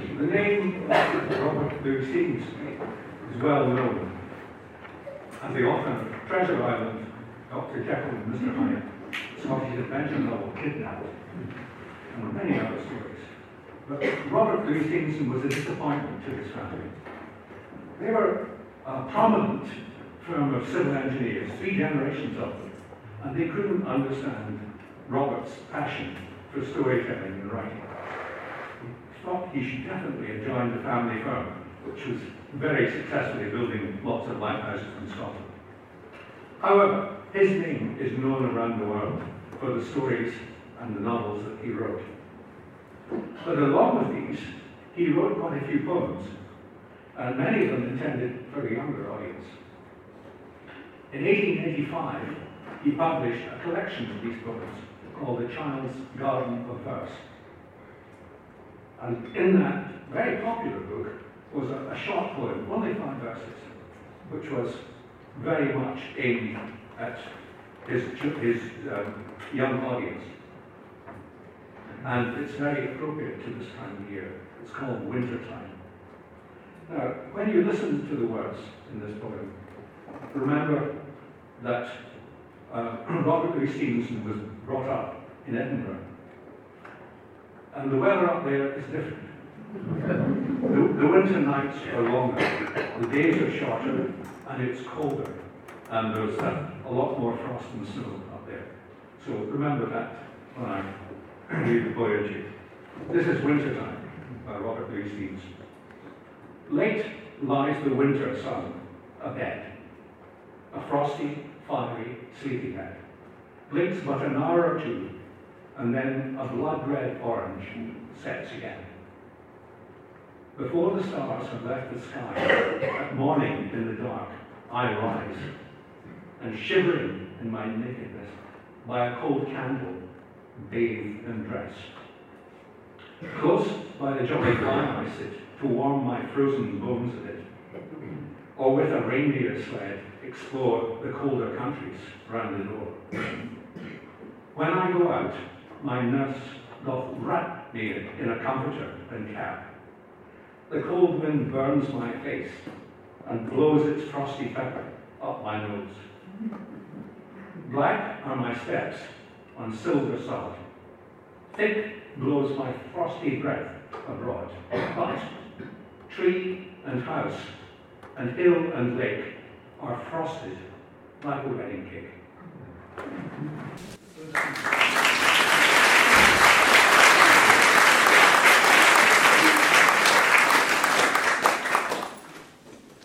The name Robert Louis Stevenson is well known as the author of Treasure Island, Dr. Jekyll and Mr. Hyde, Scottish adventure novel Kidnapped, and many other stories. But Robert Louis Stevenson was a disappointment to his family. They were a prominent firm of civil engineers, 3 generations of them, and they couldn't understand Robert's passion for storytelling and writing. He thought he should definitely have joined the family firm, which was very successfully building lots of lighthouses in Scotland. However, his name is known around the world for the stories and the novels that he wrote. But along with these, he wrote quite a few poems, and many of them intended for a younger audience. In 1885, he published a collection of these poems called The Child's Garden of Verse. And in that very popular book was a short poem, only 5 verses, which was very much aimed at his young audience. And it's very appropriate to this time of year. It's called Wintertime. Now, when you listen to the words in this poem, remember that Robert Louis Stevenson was brought up in Edinburgh. And the weather up there is different. The winter nights are longer, the days are shorter, and it's colder. And there's a lot more frost and snow up there. So remember that when I read the poetry. This is Wintertime by Robert Louis Stevenson. Late lies the winter sun abed, a frosty, fiery, sleepy head. Blinks but an hour or two, and then a blood-red orange sets again. Before the stars have left the sky, at morning in the dark, I rise, and shivering in my nakedness, by a cold candle, bathe and dress. Close by the jolly fire I sit, to warm my frozen bones a bit, or with a reindeer sled explore the colder countries round the door. When I go out, my nurse doth wrap me in a comforter and cap. The cold wind burns my face and blows its frosty pepper up my nose. Black are my steps on silver sod. Thick blows my frosty breath abroad. But tree and house and hill and lake are frosted like a wedding cake.